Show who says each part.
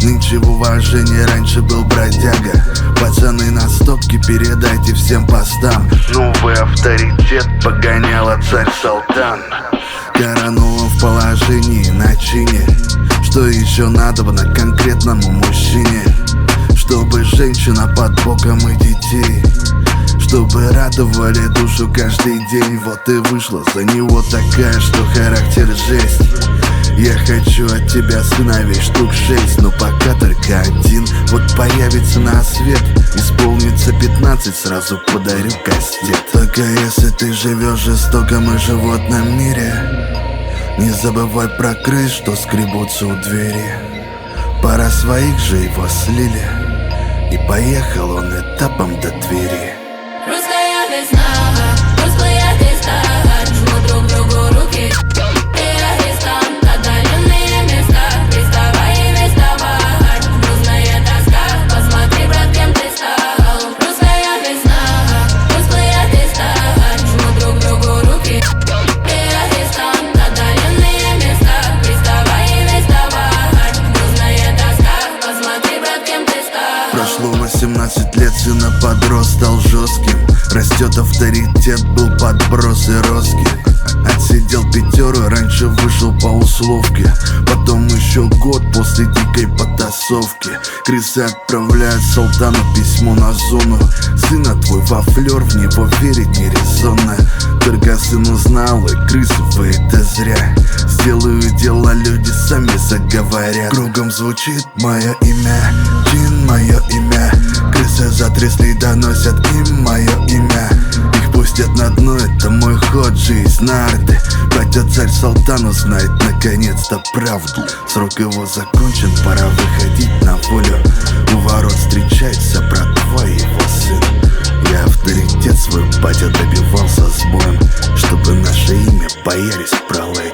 Speaker 1: Нынче в уважении, раньше был бродяга. Пацаны на стопке, передайте всем постам. Новый авторитет погоняла царь-салтан. Коронула в положении на чине. Что еще надобно конкретному мужчине? Чтобы женщина под боком и детей, чтобы радовали душу каждый день. Вот и вышла за него такая, что характер жесть. Я хочу от тебя сыновей штук 6, но пока только один. Вот появится на свет, исполнится 15, сразу подарю кастет. Только если ты живешь в жестоком и животном мире, не забывай про крыс, что скребутся у двери. Пара своих же его слили, и поехал он этапом до Твери.
Speaker 2: Русская весна, русская весна, жмут друг другу руки. Арестант, отдаленные места, приставай и вставай. Грустная тоска, посмотри, брат, кем ты стал. Русская весна, русская весна, жмут друг другу руки. Арестант, отдаленные места, приставай и вставай. Грустная тоска, посмотри, брат, кем ты стал.
Speaker 1: Прошло 18 лет, сына подрос, стал жестким. Растет авторитет, был подброс и роски. Отсидел 5, раньше вышел по условке. Потом еще год после дикой потасовки. Крысы отправляют султану письмо на зону. Сына твой во флер, в него верить нерезонно. Только сын узнал, и крысы вы это зря. Сделаю дела, люди сами заговорят. Кругом звучит мое имя, Джин мое имя. Крысы затрясли, доносят им мое имя. Их пустят на дно, это мой ход, жизнь на арты. Батя царь-салтан узнает наконец-то правду. Срок его закончен, пора выходить на волю. У ворот встречается братва и его сын. Я авторитет свой, батя, добивался с боем, чтобы наше имя появились в пролете.